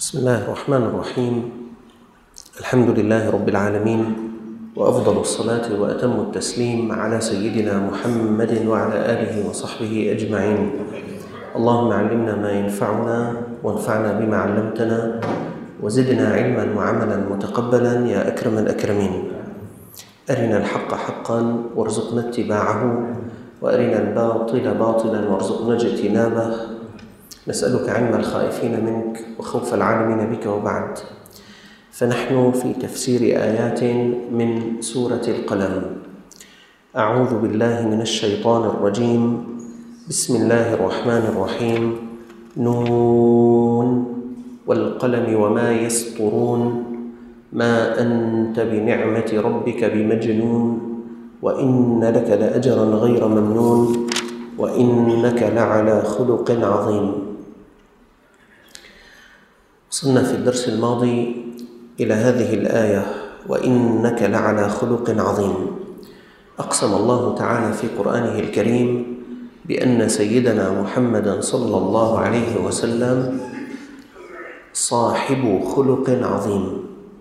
بسم الله الرحمن الرحيم. الحمد لله رب العالمين، وأفضل الصلاة وأتم التسليم على سيدنا محمد وعلى آله وصحبه أجمعين. اللهم علمنا ما ينفعنا وانفعنا بما علمتنا وزدنا علما وعملا متقبلا يا أكرم الأكرمين. أرنا الحق حقا وارزقنا اتباعه، وأرنا الباطل باطلا وارزقنا اجتنابه. نسألك علم الخائفين منك وخوف العالمين بك. وبعد، فنحن في تفسير آيات من سورة القلم. أعوذ بالله من الشيطان الرجيم. بسم الله الرحمن الرحيم. نون والقلم وما يسطرون، ما أنت بنعمة ربك بمجنون، وإن لك لأجرا غير ممنون، وإنك لعلى خلق عظيم. وصلنا في الدرس الماضي إلى هذه الآية: وإنك لعلى خلق عظيم. أقسم الله تعالى في قرآنه الكريم بأن سيدنا محمدا صلى الله عليه وسلم صاحب خلق عظيم،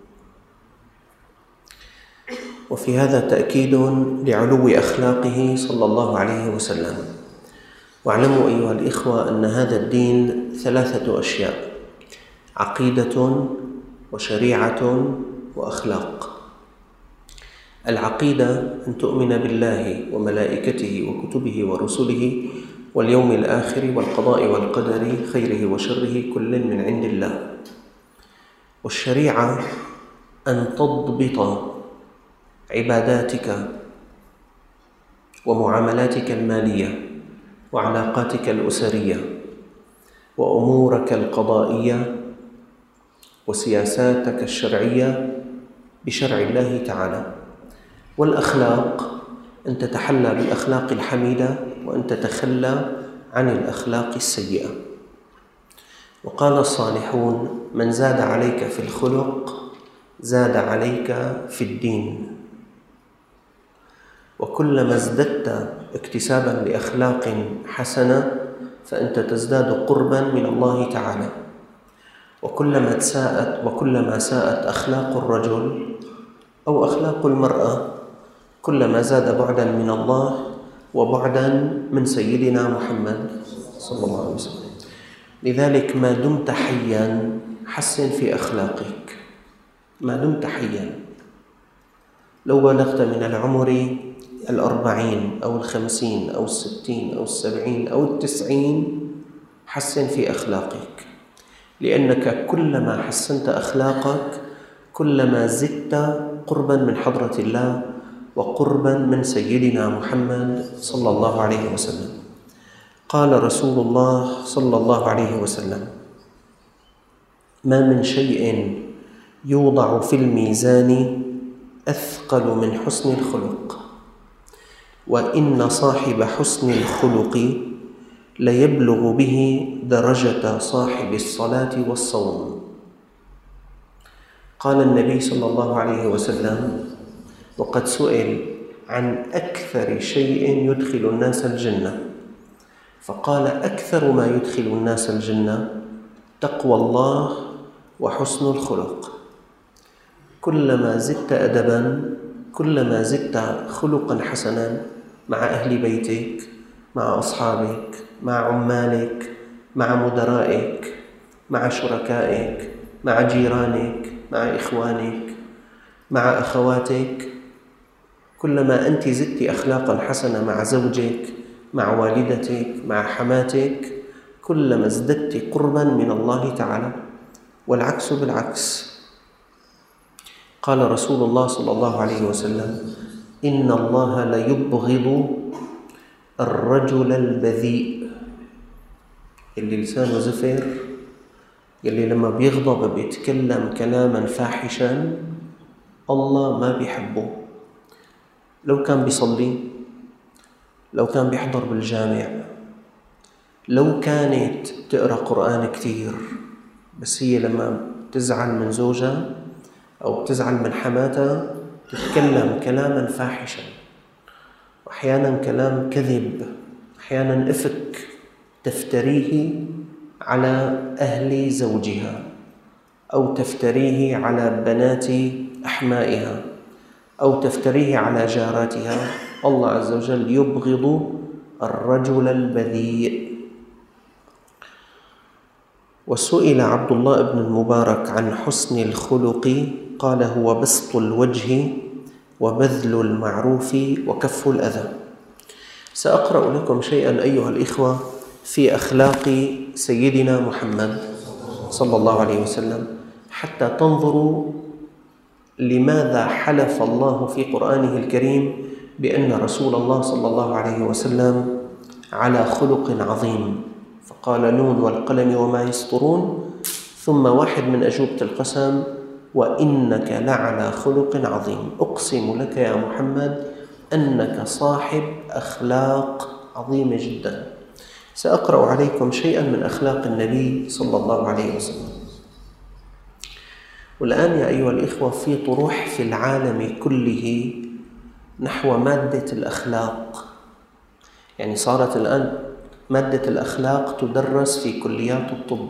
وفي هذا تأكيد لعلو أخلاقه صلى الله عليه وسلم. واعلموا أيها الإخوة أن هذا الدين 3 أشياء: عقيدة وشريعة وأخلاق. العقيدة أن تؤمن بالله وملائكته وكتبه ورسله واليوم الآخر والقضاء والقدر خيره وشره كل من عند الله. والشريعة أن تضبط عباداتك ومعاملاتك المالية وعلاقاتك الأسرية وأمورك القضائية وسياساتك الشرعية بشرع الله تعالى. والأخلاق أن تتحلى بالأخلاق الحميدة وأن تتخلى عن الأخلاق السيئة. وقال الصالحون: من زاد عليك في الخلق زاد عليك في الدين. وكلما ازددت اكتسابا لأخلاق حسنة فأنت تزداد قربا من الله تعالى. وكلما ساءت أخلاق الرجل أو أخلاق المرأة كلما زاد بعدا من الله وبعدا من سيدنا محمد صلى الله عليه وسلم. لذلك ما دمت حيا حسن في أخلاقك، ما دمت حيا. لو بلغت من العمر 40 أو 50 أو 60 أو 70 أو 90 حسن في أخلاقك، لأنك كلما حسنت أخلاقك كلما زدت قربا من حضرة الله وقربا من سيدنا محمد صلى الله عليه وسلم. قال رسول الله صلى الله عليه وسلم: ما من شيء يوضع في الميزان أثقل من حسن الخلق، وإن صاحب حسن الخلق ليبلغ به درجة صاحب الصلاة والصوم. قال النبي صلى الله عليه وسلم، وقد سئل عن أكثر شيء يدخل الناس الجنة، فقال: أكثر ما يدخل الناس الجنة تقوى الله وحسن الخلق. كلما زدت أدبا كلما زدت خلقا حسنا مع أهل بيتك، مع أصحابك، مع عمالك، مع مدرائك، مع شركائك، مع جيرانك، مع إخوانك، مع أخواتك. كلما أنت زدت أخلاقا حسنة مع زوجك، مع والدتك، مع حماتك، كلما ازددت قربا من الله تعالى. والعكس بالعكس. قال رسول الله صلى الله عليه وسلم: إن الله ليبغض الرجل البذيء، اللي لسانه زفر، اللي لما بيغضب بيتكلم كلاما فاحشا، الله ما بيحبه. لو كان بيصلي، لو كان بيحضر بالجامع، لو كانت تقرأ قرآن كتير، بس هي لما بتزعل من زوجها أو بتزعل من حماتها تتكلم كلاما فاحشا، وأحيانا كلام كذب، أحيانا إفك تفتريه على أهل زوجها. أو تفتريه على بنات أحمائها أو تفتريه على جاراتها. الله عز وجل يبغض الرجل البذيء. وسئل عبد الله بن المبارك عن حسن الخلق قال: هو بسط الوجه وبذل المعروف وكف الأذى. سأقرأ لكم شيئا أيها الإخوة في أخلاق سيدنا محمد صلى الله عليه وسلم حتى تنظروا لماذا حلف الله في قرآنه الكريم بأن رسول الله صلى الله عليه وسلم على خلق عظيم، فقال: نون والقلم وما يسطرون، ثم واحد من أجوبة القسم: وإنك لعلى خلق عظيم. أقسم لك يا محمد أنك صاحب أخلاق عظيمة جدا. سأقرأ عليكم شيئا من أخلاق النبي صلى الله عليه وسلم. والآن يا أيها الإخوة في طروح في العالم كله نحو مادة الأخلاق، يعني صارت الآن مادة الأخلاق تدرس في كليات الطب.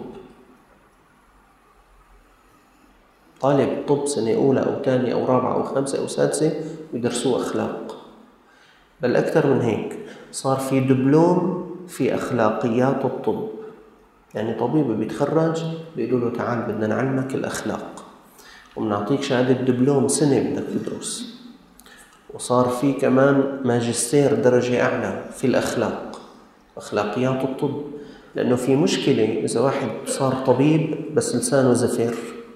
طالب طب سنة أولى أو ثانية أو رابعة أو خامسة أو سادسة يدرسوا أخلاق، بل أكثر من هيك، صار في دبلوم في أخلاقيات الطب. يعني طبيب بيتخرج بيقولوا له: تعال بدنا نعلمك الأخلاق ومنعطيك شهادة دبلوم سنة بدك تدرس. وصار في كمان ماجستير درجة أعلى في الأخلاق، أخلاقيات الطب، لأنه في مشكلة إذا واحد صار طبيب بس لسانه زفر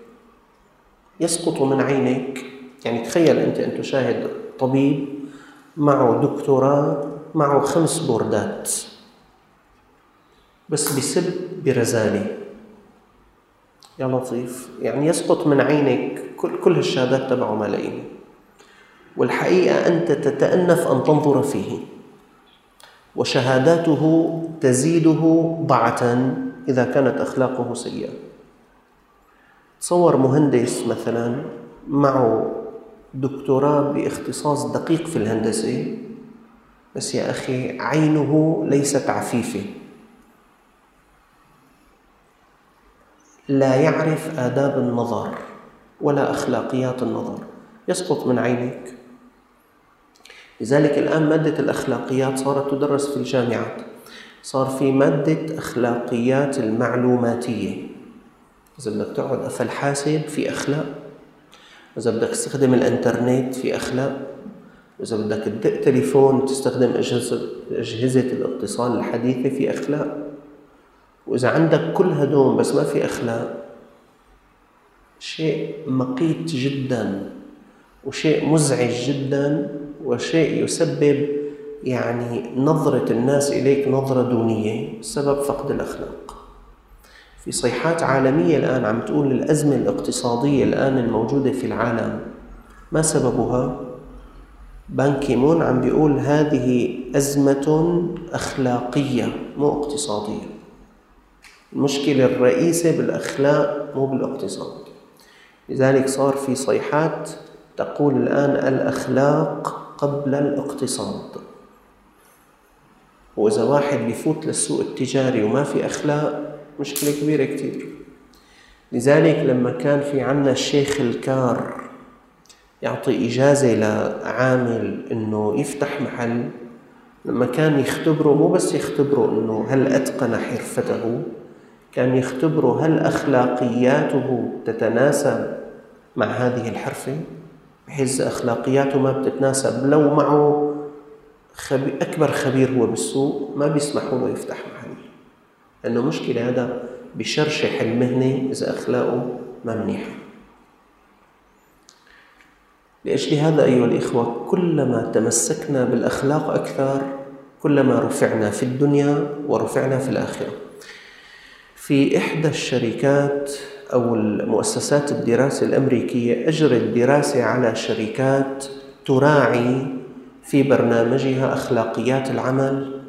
يسقط من عينك. يعني تخيل أنت تشاهد طبيب معه دكتوراه معه 5 بوردات بس بيسب برزالة، يا لطيف، يعني يسقط من عينك كل الشهادات تبعه ملايين، والحقيقة أنت تتأنف أن تنظر فيه، وشهاداته تزيده ضعة إذا كانت أخلاقه سيئة. تصور مهندس مثلا معه دكتوراه باختصاص دقيق في الهندسة، بس يا أخي عينه ليست عفيفة، لا يعرف آداب النظر ولا أخلاقيات النظر، يسقط من عينك. لذلك الآن مادة الأخلاقيات صارت تدرس في الجامعات. صار في مادة أخلاقيات المعلوماتية، إذا بدك تقعد قفل حاسب في أخلاق، إذا بدك تستخدم الإنترنت في أخلاق، إذا بدك تدق تليفون تستخدم أجهزة الاتصال الحديثة في أخلاق. وإذا عندك كل هدول بس ما في أخلاق، شيء مقيت جدا وشيء مزعج جدا وشيء يسبب يعني نظرة الناس إليك نظرة دونية بسبب فقد الأخلاق. في صيحات عالمية الآن عم تقول الأزمة الاقتصادية الآن الموجودة في العالم ما سببها؟ بان كي مون عم بيقول هذه أزمة أخلاقية مو اقتصادية. المشكلة الرئيسة بالأخلاق مو بالاقتصاد. لذلك صار في صيحات تقول الآن الأخلاق قبل الاقتصاد. وإذا واحد بيفوت للسوق التجاري وما في أخلاق مشكلة كبيرة كتير. لذلك لما كان في عنا الشيخ الكار يعطي إجازة لعامل إنه يفتح محل، لما كان يختبره مو بس يختبره إنه هل أتقن حرفته، كان يختبره هل أخلاقياته تتناسب مع هذه الحرفة، بحيث أخلاقياته ما بتتناسب لو معه أكبر خبير هو بالسوق ما بيسمحوا له يفتح محل، لأنه مشكلة هذا بشرشح المهنة إذا أخلاقه ما منيحة. لأجل هذا أيها الإخوة كلما تمسكنا بالأخلاق أكثر كلما رفعنا في الدنيا ورفعنا في الآخرة. في إحدى الشركات أو المؤسسات الدراسة الأمريكية أجرت دراسة على شركات تراعي في برنامجها أخلاقيات العمل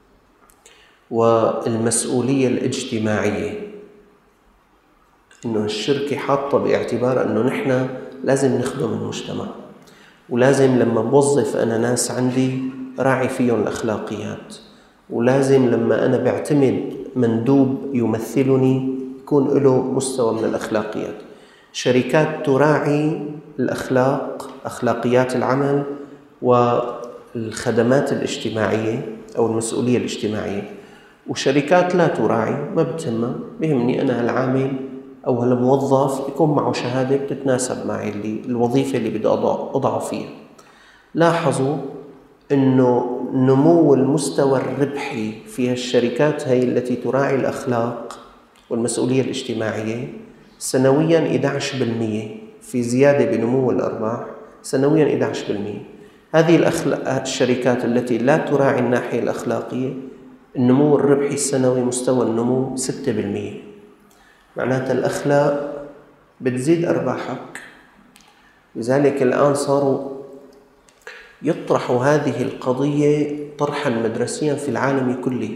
والمسؤولية الاجتماعية، إنه الشركة حاطة باعتبار إنه نحن لازم نخدم المجتمع، ولازم لما بوظف أنا ناس عندي راعي فيهم الأخلاقيات، ولازم لما أنا بعتمد مندوب يمثلني يكون له مستوى من الأخلاقيات. شركات تراعي الأخلاق، أخلاقيات العمل والخدمات الاجتماعية أو المسؤولية الاجتماعية، وشركات لا تراعي، ما بتهمها، بيهمني أنا العامل أو الموظف يكون معه شهادة بتتناسب معي الوظيفة اللي بدي أضعه فيها. لاحظوا أنه نمو المستوى الربحي في الشركات هي التي تراعي الأخلاق والمسؤولية الاجتماعية سنوياً 11%، في زيادة بنمو الأرباح سنوياً 11%. هذه الشركات التي لا تراعي الناحية الأخلاقية النمو الربحي السنوي مستوى النمو 6%. معناتها الأخلاق بتزيد أرباحك. لذلك الآن صاروا يطرحوا هذه القضية طرحاً مدرسياً في العالم كله.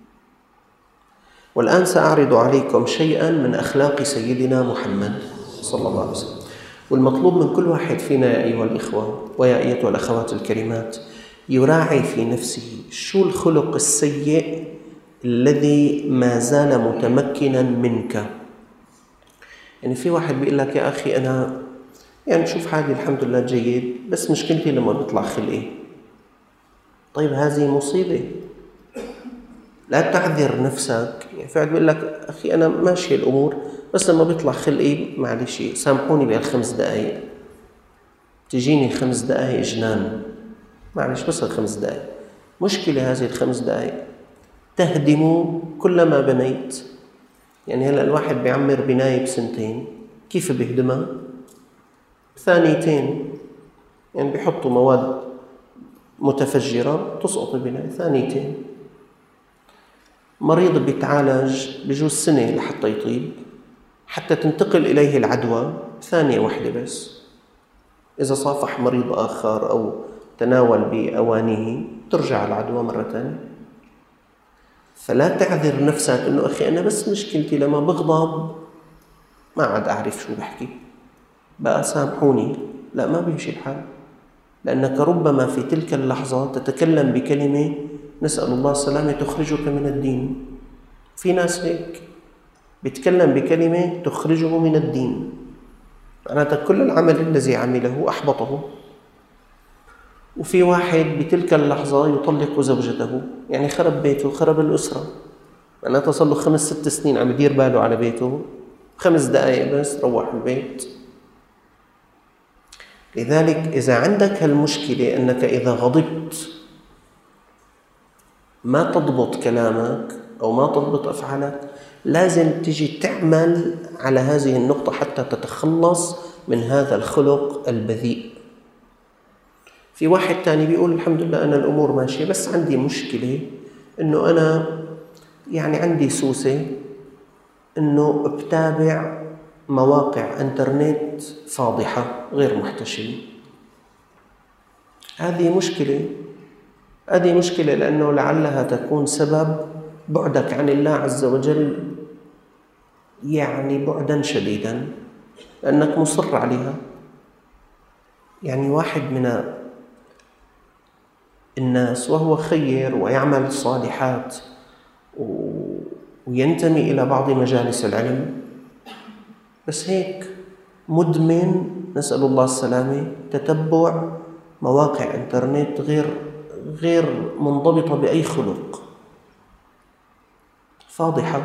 والآن سأعرض عليكم شيئاً من أخلاق سيدنا محمد صلى الله عليه وسلم. والمطلوب من كل واحد فينا يا أيها الإخوة ويا أيتها الأخوات الكريمات يراعي في نفسه شو الخلق السيء الذي ما زال متمكناً منك. يعني في واحد بيقول لك يا أخي أنا يعني شوف حالي الحمد لله جيد، بس مشكلتي لما بيطلع خلقي. طيب هذه مصيبة، لا تعذر نفسك. يعني في واحد بيقول لك أخي أنا ماشي الأمور، بس لما بيطلع خلقي معلش سامحوني بهال5 دقايق، تجيني 5 دقايق جنان، معلش بس ال5 دقايق. مشكلة هذه ال5 دقايق تهدم كل ما بنيت. يعني هلأ الواحد بيعمر بناية ب2 كيف بيهدمها؟ 2 يعني بيحطوا مواد متفجرة تسقط البناية 2. مريض بيتعالج بجوز سنة لحتى يطيب، حتى تنتقل إليه العدوى 1 بس. إذا صافح مريض آخر أو تناول بأوانيه ترجع العدوى مرة ثانية. فلا تعذر نفسك إنه أخي أنا بس مشكلتي لما بغضب ما عاد أعرف شو بحكي، بقى سامحوني. لا، ما بيمشي الحال، لأنك ربما في تلك اللحظة تتكلم بكلمة نسأل الله السلامة تخرجك من الدين. في ناس هيك بيتكلم بكلمة تخرجه من الدين، معناتها كل العمل الذي عمله أحبطه. وفي واحد بتلك اللحظة يطلق زوجته، يعني خرب بيته، خرب الأسرة، معناتها صار له 5-6 سنين عم يدير باله على بيته، 5 دقايق بس روح البيت. لذلك إذا عندك هالمشكلة أنك إذا غضبت ما تضبط كلامك أو ما تضبط أفعالك، لازم تجي تعمل على هذه النقطة حتى تتخلص من هذا الخلق البذيء. في واحد تاني بيقول الحمد لله أنا الأمور ماشية، بس عندي مشكلة أنه أنا يعني عندي سوسة أنه بتابع مواقع انترنت فاضحة غير محتشمة. هذه مشكلة لأنه لعلها تكون سبب بعدك عن الله عز وجل، يعني بعدا شديدا، لأنك مصر عليها. يعني واحد من الناس وهو خير ويعمل الصالحات وينتمي إلى بعض مجالس العلم، بس هيك مدمن نسأل الله السلامة تتبع مواقع انترنت غير منضبطة بأي خلق، فاضحة.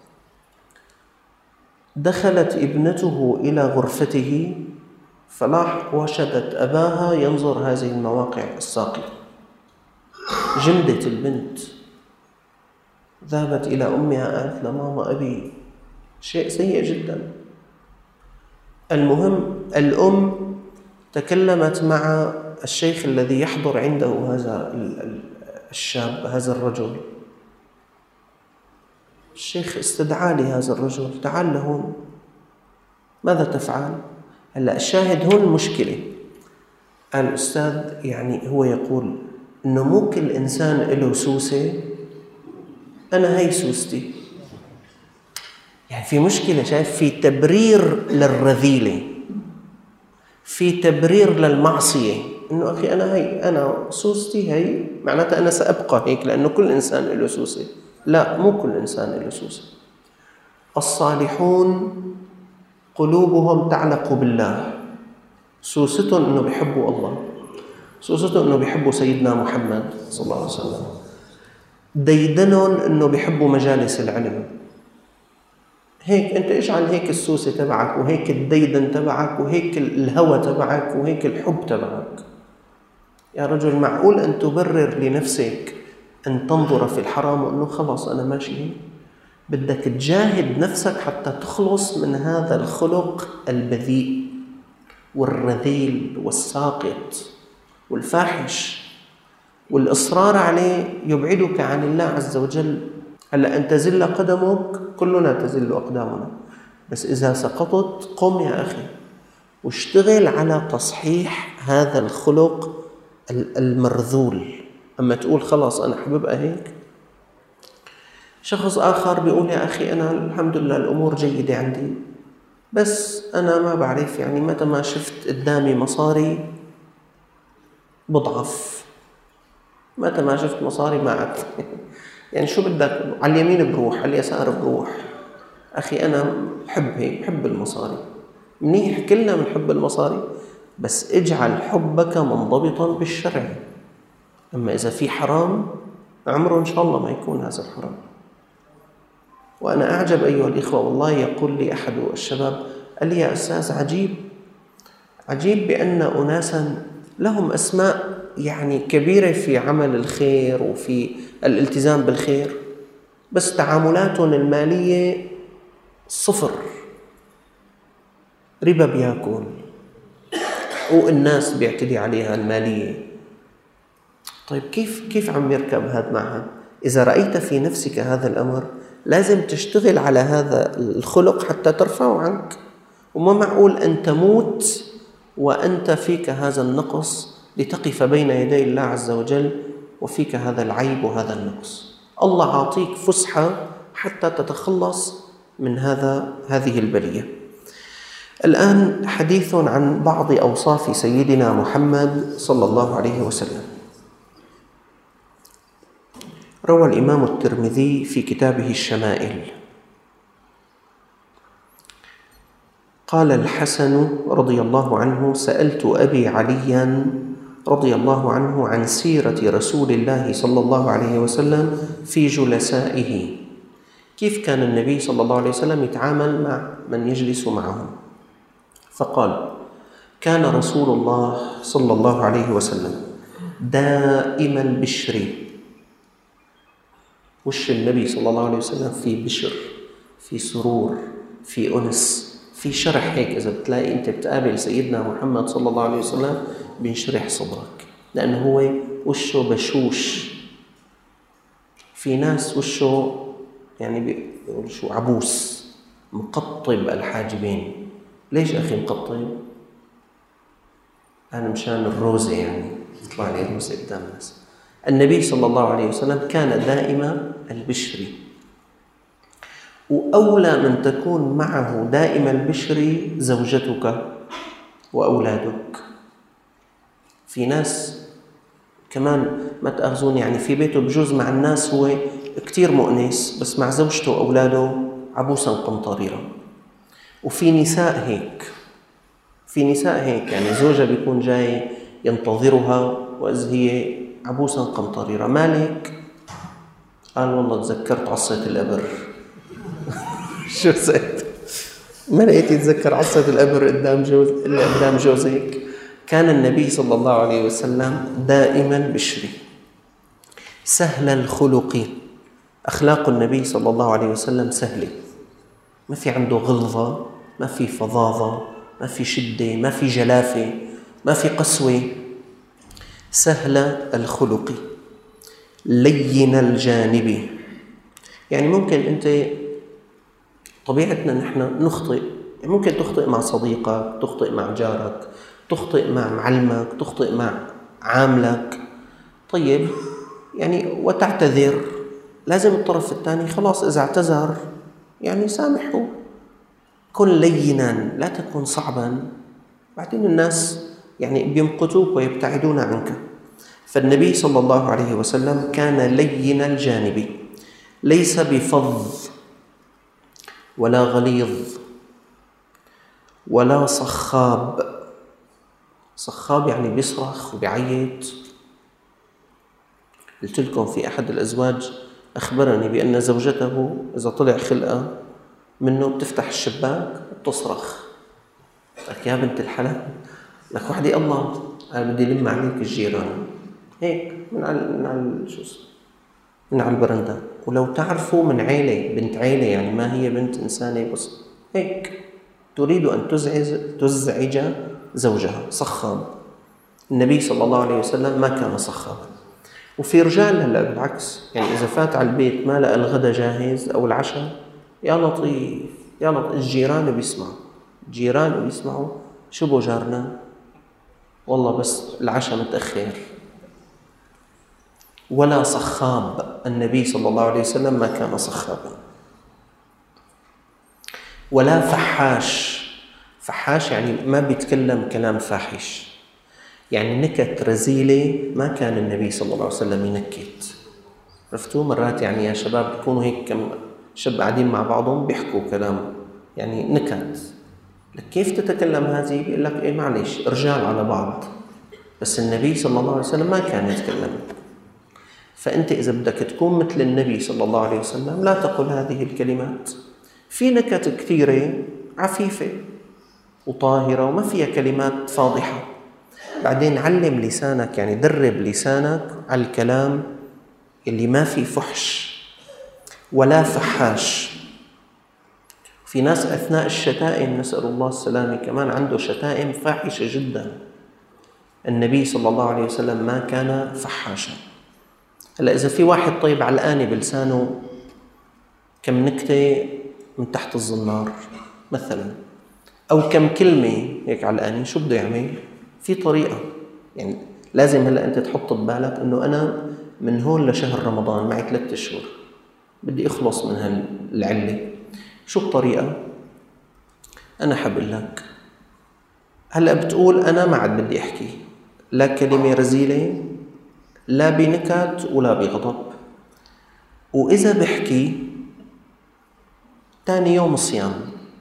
دخلت ابنته إلى غرفته وجدت أباها ينظر هذه المواقع الساقطة. جمدت البنت، ذهبت إلى أمها قالت لماما أبي، شيء سيء جدا. المهم الأم تكلمت مع الشيخ الذي يحضر عنده هذا الشاب، هذا الرجل. الشيخ استدعى لهذا الرجل، تعال لهون، ماذا تفعل؟ هلأ الشاهد هون المشكلة. الأستاذ يعني هو يقول إنه مو كل إنسان له سوسة، أنا هي سوستي. يعني في مشكلة، شايف؟ في تبرير للرذيلة، في تبرير للمعصية، إنه أخي أنا سوستي هي، معناتها أنا سأبقى هيك لأنه كل إنسان له سوسة. لا، مو كل إنسان له سوسة. الصالحون قلوبهم تعلق بالله، سوستهم أنه بيحبوا الله، سوستهم أنه بيحبوا سيدنا محمد صلى الله عليه وسلم، ديدنهم أنه بيحبوا مجالس العلم. هيك أنت اجعل هيك السوسة تبعك، وهيك الديدن تبعك، وهيك الهوى تبعك، وهيك الحب تبعك. يا رجل، معقول أن تبرر لنفسك أن تنظر في الحرام وأنه خلاص أنا ماشي هيك؟ بدك تجاهد نفسك حتى تخلص من هذا الخلق البذيء والرذيل والساقط والفاحش، والإصرار عليه يبعدك عن الله عز وجل. هلأ أن تزل قدمك، كلنا تزل أقدامنا، بس إذا سقطت قم يا أخي واشتغل على تصحيح هذا الخلق المرذول. أما تقول خلاص أنا حببقى هيك. شخص آخر بيقول يا أخي أنا الحمد لله الأمور جيدة عندي، بس أنا ما بعرف، يعني متى ما شفت قدامي مصاري بضعف، متى ما شفت مصاري ما عاد يعني شو بدك، على اليمين بروح على اليسار بروح. أخي أنا بحب هيك، بحب المصاري، منيح كلنا بنحب المصاري، بس اجعل حبك منضبطا بالشرع. أما إذا في حرام عمره إن شاء الله ما يكون هذا الحرام. وأنا أعجب أيها الإخوة، والله يقول لي أحد الشباب قال لي يا أستاذ عجيب بأن أناسا لهم أسماء يعني كبيرة في عمل الخير وفي الالتزام بالخير، بس تعاملاتهم المالية صفر، ربا بياكل، حقوق الناس بيعتدي عليها المالية. طيب كيف عم يركب هذا معها؟ إذا رأيت في نفسك هذا الأمر لازم تشتغل على هذا الخلق حتى ترفعه عنك. وما معقول أن تموت وأنت فيك هذا النقص لتقف بين يدي الله عز وجل وفيك هذا العيب وهذا النقص. الله عاطيك فسحة حتى تتخلص من هذه البلية. الآن حديث عن بعض أوصاف سيدنا محمد صلى الله عليه وسلم. روى الإمام الترمذي في كتابه الشمائل قال الحسن رضي الله عنه: سألت أبي عليا رضي الله عنه عن سيرة رسول الله صلى الله عليه وسلم في جلسائه، كيف كان النبي صلى الله عليه وسلم يتعامل مع من يجلس معهم. فقال: كان رسول الله صلى الله عليه وسلم دائم البشر. وش النبي صلى الله عليه وسلم في بشر، في سرور، في أنس، في شرح. هيك إذا بتلاقي أنت بتقابل سيدنا محمد صلى الله عليه وسلم بينشرح صدرك، لأنه هو وشه بشوش. في ناس وشه يعني بيقول شو عبوس، مقطب الحاجبين. ليش أخي مقطب؟ أنا مشان الروزة، يعني يطلع لي الروزة قدام الناس. النبي صلى الله عليه وسلم كان دائم البشر، وأولى من تكون معه دائم البشر زوجتك وأولادك. في ناس كمان ما تأخذون، يعني في بيته بجوز مع الناس هو كتير مؤنس، بس مع زوجته وأولاده عبوسا قمطريرا. وفي نساء هيك، يعني زوجها بيكون جاي ينتظرها وإذ هي عبوسا قمطريرا. مالك؟ قال: والله تذكرت عصة الأبر. شو زيت؟ ما لقيت يتذكر عصة الأبر قدام جوزك. كان النبي صلى الله عليه وسلم دائما بشري سهل الخلق. أخلاق النبي صلى الله عليه وسلم سهلة، ما في عنده غلظة، ما في فظاظة، ما في شدة، ما في جلافة، ما في قسوة. سهل الخلق لين الجانب. يعني ممكن أنت طبيعتنا نحن نخطئ، يعني ممكن تخطئ مع صديقك، تخطئ مع جارك، تخطئ مع معلمك، تخطئ مع عاملك. طيب يعني وتعتذر، لازم الطرف الثاني خلاص إذا اعتذر يعني سامحه. كن لينا، لا تكن صعبا، بعدين الناس يعني بيمقتوك ويبتعدون عنك. فالنبي صلى الله عليه وسلم كان لين الجانب، ليس بفظ ولا غليظ، ولا صخاب. صخاب يعني بيصرخ وبيعيط. قلت لكم في أحد الأزواج أخبرني بأن زوجته إذا طلع خلقة منه بتفتح الشباك وبتصرخ. لك يا بنت الحلال، لك وحدي الله، أنا بدي لم عليك الجيران هيك من على البرندة. ولو تعرفوا من عيلة، بنت عيلة يعني ما هي بنت إنسانة، بس هيك تريد أن تزعج زوجها. صخاب. النبي صلى الله عليه وسلم ما كان صخابا. وفي رجال هلا بالعكس، يعني إذا فات على البيت ما لقى الغدا جاهز أو العشاء، يا لطيف يا لطيف، الجيران بيسمعوا شو بو جارنا، والله بس العشاء متأخر. ولا صخاب. النبي صلى الله عليه وسلم ما كان صخابا. ولا فحاش. فحاش يعني ما بيتكلم كلام فاحش، يعني نكت رزيلة ما كان النبي صلى الله عليه وسلم ينكت. عرفتوا مرات يعني يا شباب بيكونوا هيك كم شاب قاعدين مع بعضهم بيحكوا كلام يعني نكت، لك كيف تتكلم هذه؟ بيقول لك إيه معلش رجال على بعض، بس النبي صلى الله عليه وسلم ما كان يتكلم. فأنت إذا بدك تكون مثل النبي صلى الله عليه وسلم لا تقل هذه الكلمات. في نكت كثيرة عفيفة وطاهرة وما فيها كلمات فاضحة. بعدين علم لسانك، يعني درب لسانك على الكلام اللي ما فيه فحش. ولا فحاش. في ناس أثناء الشتائم نسأل الله السلامة كمان عنده شتائم فاحشة جدا. النبي صلى الله عليه وسلم ما كان فحاشا. هلا إذا في واحد طيب علقاني بلسانه كم نكتة من تحت الزنار مثلا، أو كم كلمة هيك علقاني، شو بده يعمل؟ في طريقة، يعني لازم هلا أنت تحط ببالك إنه أنا من هون لشهر رمضان معي 3 أشهر بدي أخلص من هالعلة. شو الطريقة؟ أنا حبقول لك هلا بتقول أنا ما عاد بدي أحكي لا كلمة رزيلة لا بنكت ولا بغضب. وإذا بحكي تاني يوم صيام،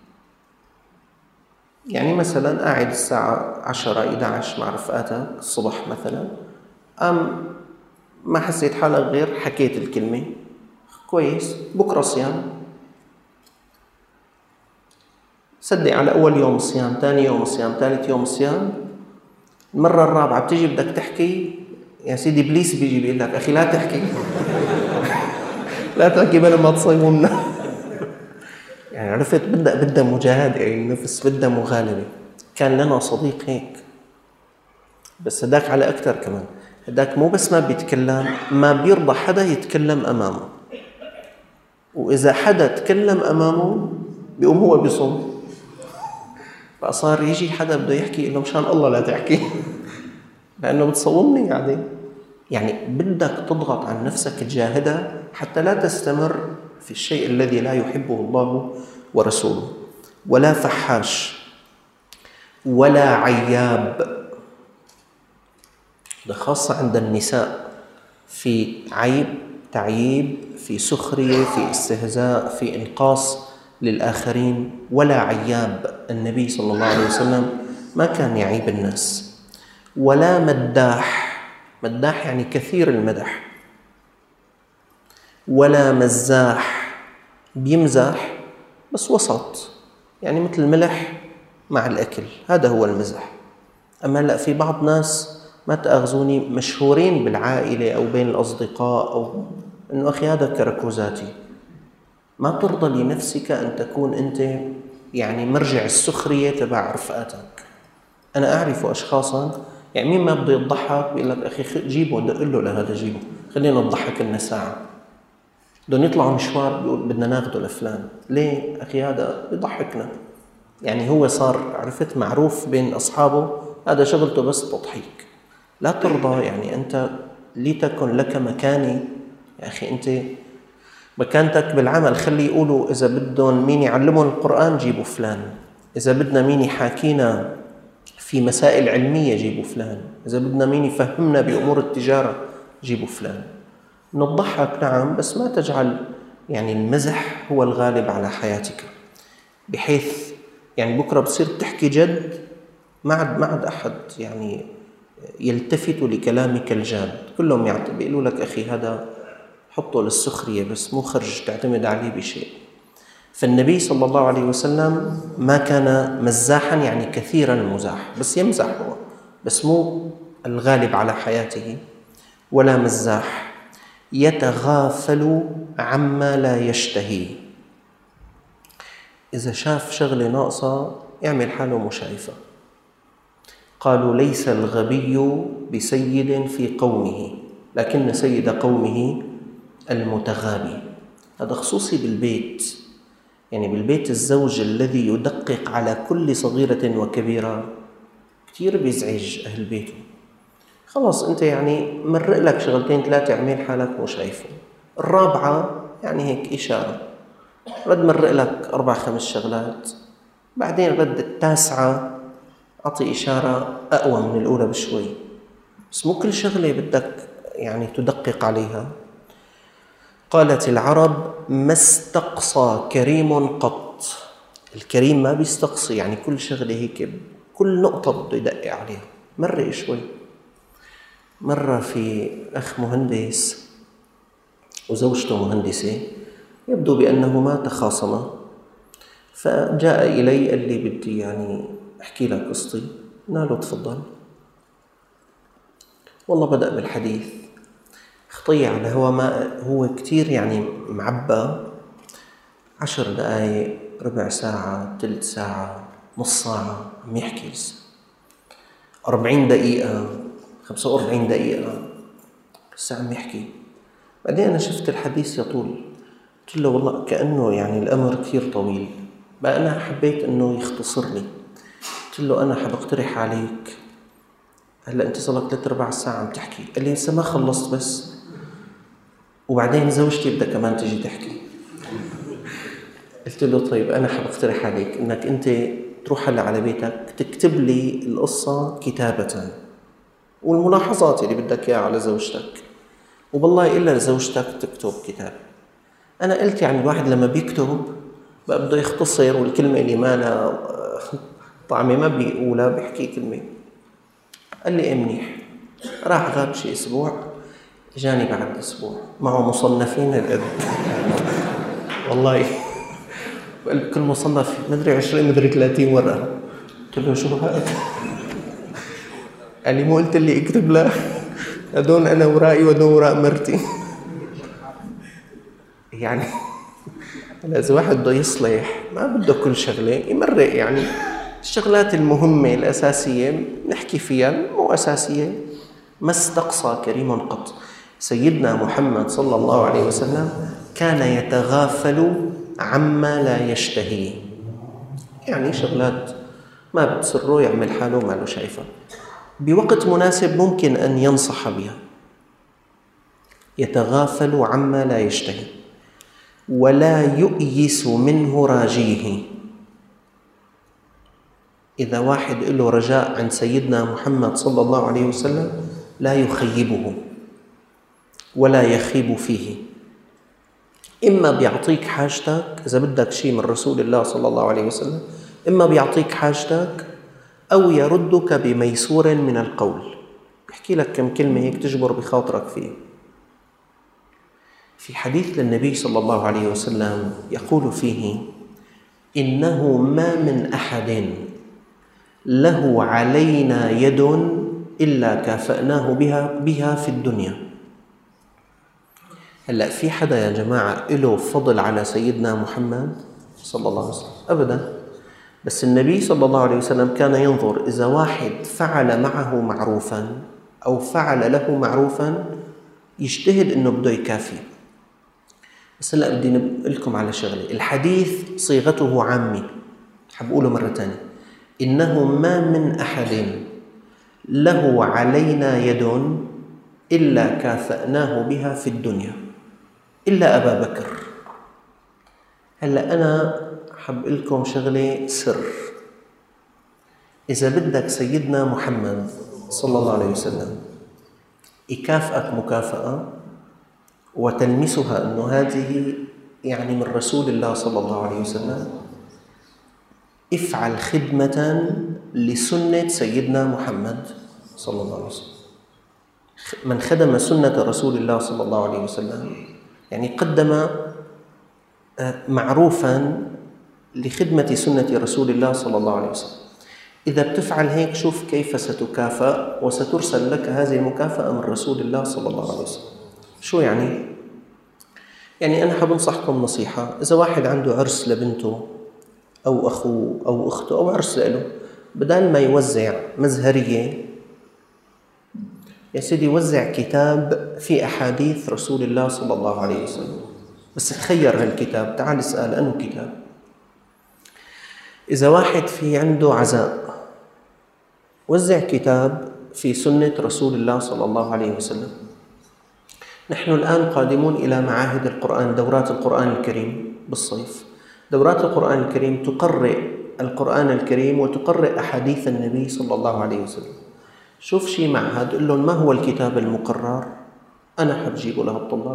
يعني مثلا قاعد الساعة 10-11 مع رفقاتك الصبح مثلا، ما حسيت حالك غير حكيت الكلمة كويس، بكرة صيام. صدق على أول يوم صيام، ثاني يوم صيام، ثالث يوم صيام، المرة الرابعة بتيجي بدك تحكي، يا سيدي إبليس بيجي بيقول لك أخي لا تحكي لا تحكي بلا ما تصيمنا يعني عرفت بدها مجاهدة، يعني النفس بدها مغالبة. كان لنا صديق هيك، بس هداك على أكتر كمان. هداك مو بس ما بيتكلم، ما بيرضى حدا يتكلم أمامه، وإذا حدا تكلم أمامه بيقوم هو بيصوم. فصار يجي حدا بده يحكي يقول له مشان الله لا تحكي لأنه بتصومني قاعدة. يعني بدك تضغط عن نفسك، تجاهدها حتى لا تستمر في الشيء الذي لا يحبه الله ورسوله. ولا فحاش. ولا عياب. ده خاصة عند النساء، في عيب، تعييب، في سخرية، في استهزاء، في إنقاص للآخرين. ولا عياب. النبي صلى الله عليه وسلم ما كان يعيب الناس. ولا مداح. مداح يعني كثير المدح. ولا مزاح. بيمزح بس وسط، يعني مثل الملح مع الأكل، هذا هو المزح. أما لا، في بعض ناس ما تأخذوني مشهورين بالعائلة أو بين الأصدقاء أو إنه أخي هذا كركوزاتي، ما ترضى لنفسك أن تكون أنت يعني مرجع السخرية تبع رفقاتك. أنا أعرف أشخاصا يعني مين ما بده يضحك بيقول لك أخي جيبه، دق له لهذا جيبه خلينا نضحك لنا ساعة. بدهم يطلعوا مشوار بيقول بدنا ناخده لفلان، ليه أخي هذا بيضحكنا. يعني هو صار عرفت معروف بين أصحابه هذا شغلته بس تضحيك. لا ترضى، يعني أنت لتكن لك مكاني يا أخي، أنت مكانتك بالعمل خلي يقولوا إذا بدهم مين يعلمون القرآن جيبوا فلان، إذا بدنا مين يحاكينا في مسائل علمية جيبوا فلان، إذا بدنا مين يفهمنا بأمور التجارة جيبوا فلان. نضحك نعم، بس ما تجعل يعني المزح هو الغالب على حياتك، بحيث يعني بكرة بصير تحكي جد، ما عاد أحد يعني يلتفت لكلامك الجاد، كلهم بيقولوا لك أخي هذا حطه للسخرية بس، مو خرج تعتمد عليه بشيء. فالنبي صلى الله عليه وسلم ما كان مزاحا، يعني كثير المزاح، بس يمزح هو، بس مو الغالب على حياته، ولا مزاح. يتغافل عما لا يشتهي، إذا شاف شغلة ناقصة يعمل حاله مو شايفة. قالوا ليس الغبي بسيد في قومه، لكن سيد قومه المتغابي. هذا خصوصي بالبيت، يعني بالبيت الزوج الذي يدقق على كل صغيرة وكبيرة كتير بيزعج أهل بيته. خلاص أنت يعني مرق لك شغلتين ثلاثة، اعمل حالك مو شايفه. الرابعة يعني هيك إشارة، رد مرق لك 4-5 شغلات، بعدين رد التاسعة أعطي إشارة أقوى من الأولى بشوي، بس مو كل شغلة بدك يعني تدقق عليها. قالت العرب ما استقصى كريم قط. الكريم ما بيستقصي، يعني كل شغلة هيك كل نقطة بده يدقق عليها، مرق شوي. مرة في أخ مهندس وزوجته مهندسة، يبدو بأنهما تخاصما، فجاء إلي قال لي بدي يعني أحكي لك قصتي. قلنا له تفضل. والله بدأ بالحديث، خطي على هو كتير يعني معبى، 10 دقايق، ربع ساعة، ثلث ساعة، نص ساعة عم يحكي لسه، 40 دقيقة، 45 دقيقة لسه عم يحكي. بعدين أنا شفت الحديث يطول، قلت له والله كأنه يعني الأمر كثير طويل، بقى أنا حبيت أنه يختصر لي. قلت له أنا حاب أقترح عليك، هلأ أنت صار لك 3/4 ساعة عم تحكي. قال لي لسه ما خلصت بس، وبعدين زوجتي بدها كمان تجي تحكي. قلت له طيب أنا حاب أقترح عليك أنك أنت تروح هلا على بيتك تكتب لي القصة كتابة، والملاحظات اللي بدك إياها على زوجتك، وبالله إلا لزوجتك تكتب كتاب. أنا قلت يعني الواحد لما بيكتب بقى بده يختصر، والكلمة اللي ما لها طعمة ما بيقولها بيحكي كلمة. قال لي منيح. راح غاب شي أسبوع، جاني بعد أسبوع معه مصنفين الأدب والله كل مصنف مدري 20 مدري 30 ورقة. قلت له شو هذا؟ قال لي مو قلت لي اكتب له؟ هدول أنا ورائي ودول وراء مرتي. يعني إذا واحد بده يصلح ما بده كل شغلة يمرق، يعني الشغلات المهمة الأساسية نحكي فيها، مو أساسية. ما استقصى كريم قط. سيدنا محمد صلى الله عليه وسلم كان يتغافل عما لا يشتهي، يعني شغلات ما بتسره يعمل حاله ما له شايفة، بوقت مناسب ممكن أن ينصح بها. يتغافل عما لا يشتهي ولا يؤيس منه راجيه. إذا واحد له رجاء عند سيدنا محمد صلى الله عليه وسلم لا يخيبه ولا يخيب فيه. إما بيعطيك حاجتك، إذا بدك شيء من رسول الله صلى الله عليه وسلم، إما بيعطيك حاجتك أو يردك بميسور من القول، بيحكي لك كم كلمة هيك تجبر بخاطرك فيه. في حديث للنبي صلى الله عليه وسلم يقول فيه: إنه ما من أحد له علينا يد إلا كافأناه بها في الدنيا. هلأ في حدا يا جماعة له فضل على سيدنا محمد صلى الله عليه وسلم؟ أبدا. بس النبي صلى الله عليه وسلم كان ينظر إذا واحد فعل معه معروفا أو فعل له معروفا يجتهد إنه بده يكافي. بس هلأ بدي نقول لكم على شغلة، الحديث صيغته عامة، حاب أقوله مرة تانية: إنه ما من أحد له علينا يد إلا كافأناه بها في الدنيا إلا أبا بكر. هلأ أنا حاب لكم شغلة سر، إذا بدك سيدنا محمد صلى الله عليه وسلم يكافئك مكافأة وتلمسها أنه هذه يعني من رسول الله صلى الله عليه وسلم، افعل خدمة لسنة سيدنا محمد صلى الله عليه وسلم. من خدم سنة رسول الله صلى الله عليه وسلم يعني قدم معروفا لخدمة سنة رسول الله صلى الله عليه وسلم. إذا بتفعل هيك شوف كيف ستكافأ وسترسل لك هذه المكافأة من رسول الله صلى الله عليه وسلم. شو يعني؟ يعني أنا حبنصحكم نصيحة. إذا واحد عنده عرس لبنته أو أخوه أو أخته أو عرس له، بدل ما يوزع مزهرية يا سيدي وزع كتاب في أحاديث رسول الله صلى الله عليه وسلم. بس تخير هالكتاب، تعال اسأل أنه كتاب. إذا واحد في عنده عزاء وزع كتاب في سنة رسول الله صلى الله عليه وسلم. نحن الآن قادمون إلى معاهد القرآن، دورات القرآن الكريم بالصيف. دورات القرآن الكريم تقرئ القرآن الكريم وتقرئ أحاديث النبي صلى الله عليه وسلم. شوف شي معهد قل لهم ما هو الكتاب المقرر، أنا حبجيبه لهالطلاب.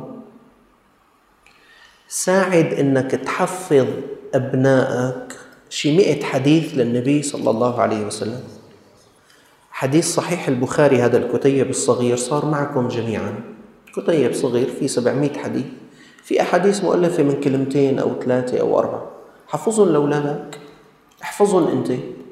ساعد إنك تحفظ أبنائك شي 100 حديث للنبي صلى الله عليه وسلم. حديث صحيح البخاري، هذا الكتيب الصغير صار معكم جميعا، كتيب صغير فيه 700 حديث، في أحاديث مؤلفة من كلمتين أو 3 أو 4. حفظهم لأولادك، احفظهم أنت،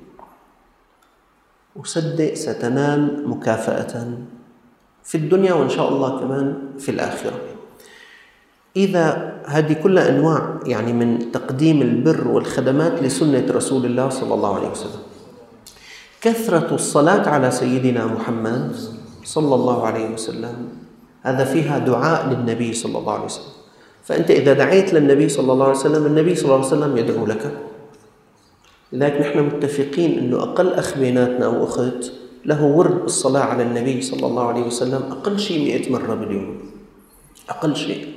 وصدق ستنال مكافأة في الدنيا وإن شاء الله كمان في الآخرة. إذا هذه كلها أنواع يعني من تقديم البر والخدمات لسنة رسول الله صلى الله عليه وسلم. كثرة الصلاة على سيدنا محمد صلى الله عليه وسلم هذا فيها دعاء للنبي صلى الله عليه وسلم. فأنت إذا دعيت للنبي صلى الله عليه وسلم النبي صلى الله عليه وسلم يدعو لك. لذلك نحن متفقين أنه أقل أخ بيناتنا أو أخت له ورد الصلاة على النبي صلى الله عليه وسلم أقل شيء 100 مرة باليوم، أقل شيء.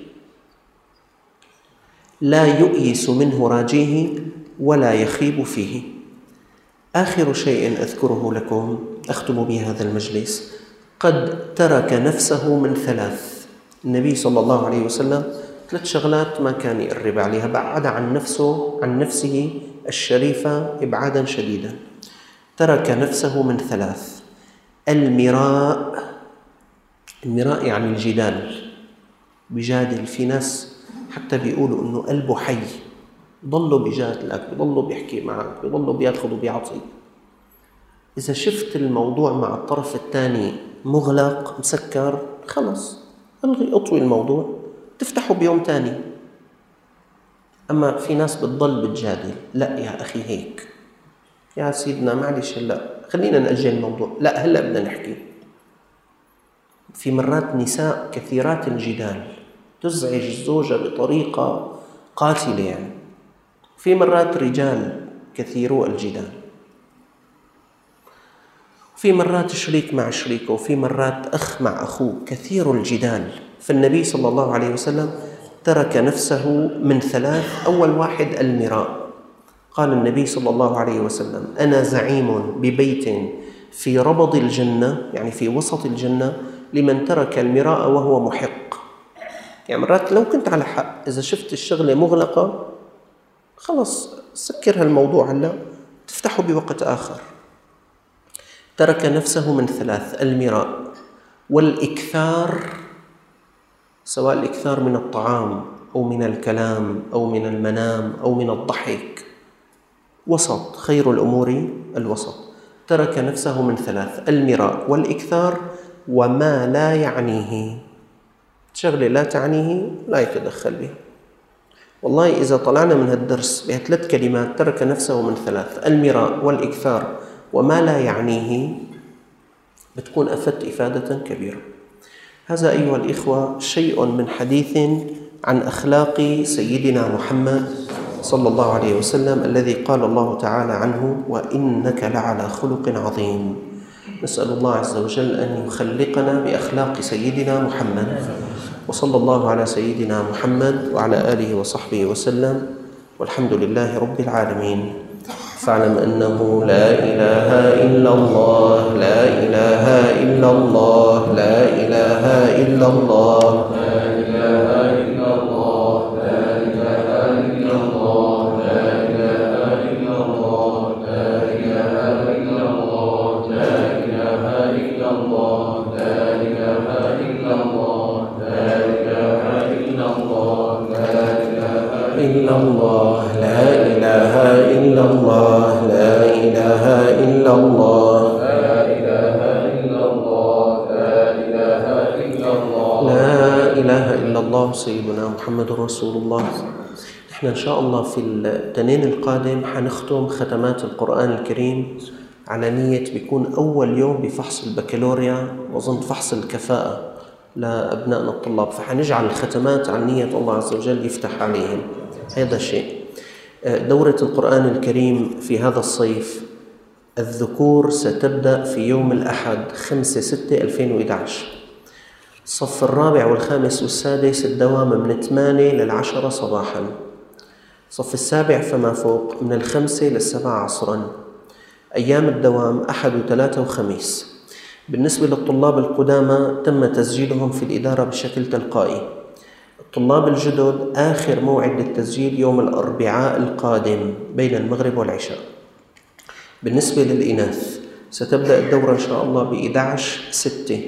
لا يؤيس منه راجيه ولا يخيب فيه. آخر شيء أذكره لكم أختم به هذا المجلس، قد ترك نفسه من 3. النبي صلى الله عليه وسلم 3 شغلات ما كان يقرب عليها، بعد عن نفسه الشريفة إبعادا شديدا. ترك نفسه من 3: المراء يعني الجدال، بجادل. في ناس حتى بيقولوا إنه قلبه حي، بيضلوا بيجادلك، بيضلوا بيحكي معك، بيضلوا بياخذ وبيعطي. إذا شفت الموضوع مع الطرف الثاني مغلق مسكر، خلص ألغي، أطوي الموضوع، تفتحه بيوم تاني. أما في ناس بتضل بتجادل، لا يا أخي هيك، يا سيدنا معلش هلأ خلينا نأجل الموضوع، لا هلأ بدنا نحكي. في مرات نساء كثيرات الجدال تزعج الزوجة بطريقة قاتلة يعني. في مرات رجال كثيرو الجدال، في مرات شريك مع شريكه، وفي مرات أخ مع أخوه، كثير الجدال. فالنبي صلى الله عليه وسلم ترك نفسه من 3. أول واحد المراء. قال النبي صلى الله عليه وسلم: أنا زعيم ببيت في ربض الجنة، يعني في وسط الجنة، لمن ترك المراء وهو محق. يعني مرات لو كنت على حق، إذا شفت الشغلة مغلقة خلص سكر هالموضوع هلأ، تفتحه بوقت آخر. ترك نفسه من 3: المراء والإكثار، سواء الإكثار من الطعام أو من الكلام أو من المنام أو من الضحك، وسط، خير الأمور الوسط. ترك نفسه من 3: المراء والإكثار وما لا يعنيه. شغلة لا تعنيه لا يتدخل بها. والله إذا طلعنا من هالدرس ب3 كلمات، ترك نفسه من 3: المراء والإكثار وما لا يعنيه، بتكون أفدت إفادة كبيرة. هذا أيها الإخوة شيء من حديث عن أخلاق سيدنا محمد صلى الله عليه وسلم، الذي قال الله تعالى عنه: وإنك لعلى خلق عظيم. نسأل الله عز وجل أن يخلقنا بأخلاق سيدنا محمد. وصلى الله على سيدنا محمد وعلى آله وصحبه وسلم، والحمد لله رب العالمين. فاعلم أنه لا إله إلا الله، لا إله إلا الله، لا إله إلا الله، لا إله إلا الله، لا إله إلا الله، لا إله إلا الله. إلا الله لا إله إلا الله لا إله إلا الله لا إله إلا الله لا إله إلا الله لا إله إلا الله سيدنا محمد رسول الله. إحنا إن شاء الله في التنين القادم حنختم ختمات القرآن الكريم على نية بيكون أول يوم بفحص البكالوريا وظن فحص الكفاءة لأبنائنا الطلاب، فحنجعل الختمات عن نية الله عز وجل يفتح عليهم. هذا شيء. دورة القرآن الكريم في هذا الصيف الذكور ستبدأ في يوم الأحد 5/6/2011. الصف الرابع والخامس والسادس الدوام من 8 ل10 صباحا. الصف السابع فما فوق من 5 ل7 عصرا. أيام الدوام أحد وثلاثة وخميس. بالنسبة للطلاب القدامى تم تسجيلهم في الإدارة بشكل تلقائي. الطلاب الجدد آخر موعد للتسجيل يوم الأربعاء القادم بين المغرب والعشاء. بالنسبة للإناث ستبدأ الدورة إن شاء الله ب11/6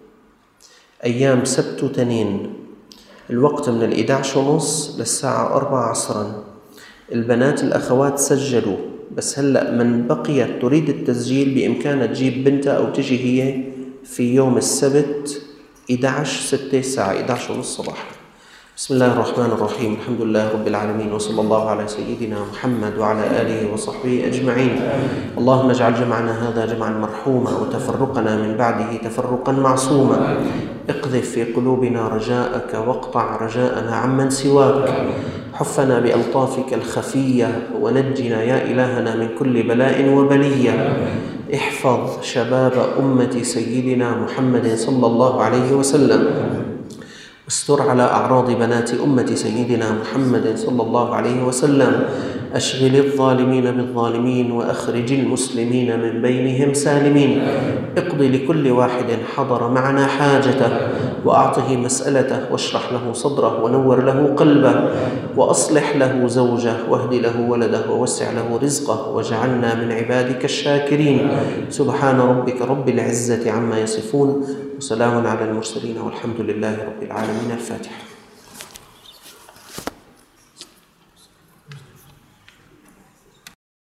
أيام سبت وتنين، الوقت من 11:30 للساعة 4 عصرا. البنات الأخوات سجلوا، بس هلأ من بقيت تريد التسجيل بإمكانها تجيب بنتها أو تجي هي في يوم السبت 11/6 الساعة 11:30 صباحا. بسم الله الرحمن الرحيم. الحمد لله رب العالمين، وصلى الله على سيدنا محمد وعلى آله وصحبه أجمعين. اللهم اجعل جمعنا هذا جمعا مرحوما وتفرقنا من بعده تفرقا معصوما. اقذف في قلوبنا رجاءك واقطع رجاءنا عمن سواك. حفنا بألطافك الخفية ونجنا يا إلهنا من كل بلاء وبلية. احفظ شباب أمة سيدنا محمد صلى الله عليه وسلم، واستر على أعراض بنات أمة سيدنا محمد صلى الله عليه وسلم. أشغل الظالمين بالظالمين وأخرج المسلمين من بينهم سالمين. اقض لكل واحد حضر معنا حاجته وأعطه مسألته واشرح له صدره ونور له قلبه وأصلح له زوجه واهد له ولده ووسع له رزقه واجعلنا من عبادك الشاكرين. سبحان ربك رب العزة عما يصفون وسلام على المرسلين والحمد لله رب العالمين. الفاتحة.